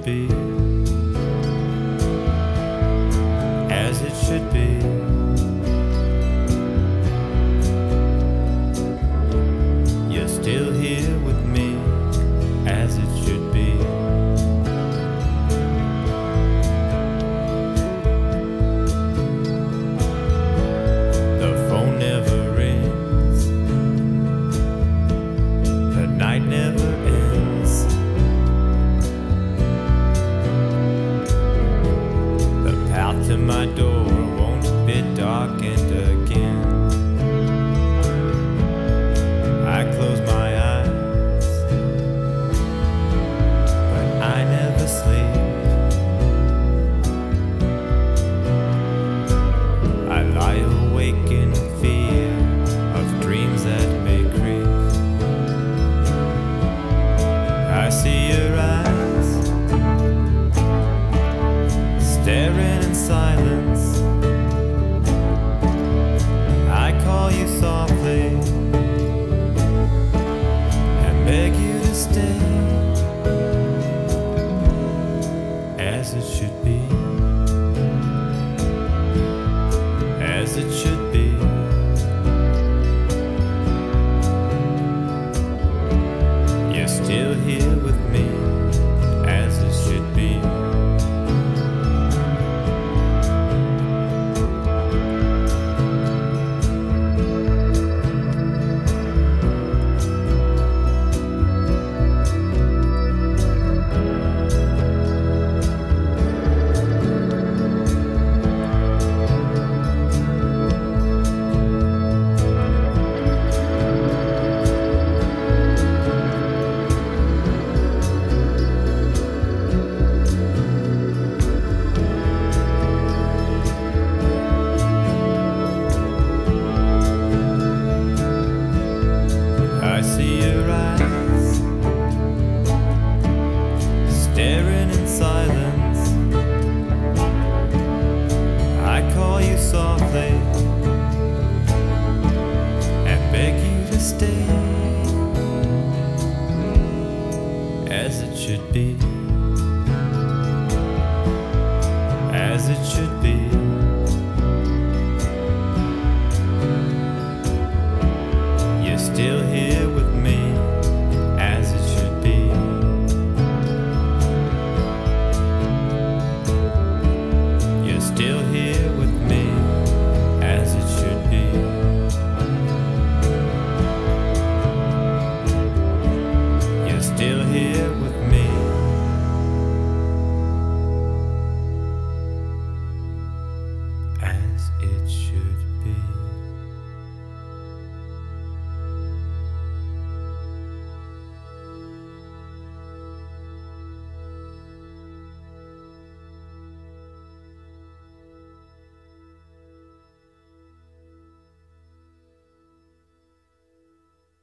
be, as it should be. You're still here with me, as it should be. The phone never rings, the night never ends. The path to my door won't be darkened again. I close my eyes, but I never sleep. I lie awake in fear of dreams that may creep. I see your eyes staring in silence. I call you softly and beg you to stay, as it should be, as it should be. You're still here with me, as it should be. I see your eyes staring in silence. I call you softly and beg you to stay, as it should be, as it should be. You're still here with me, as it should be. You're still here with me, as it should be. You're still here with me, as it should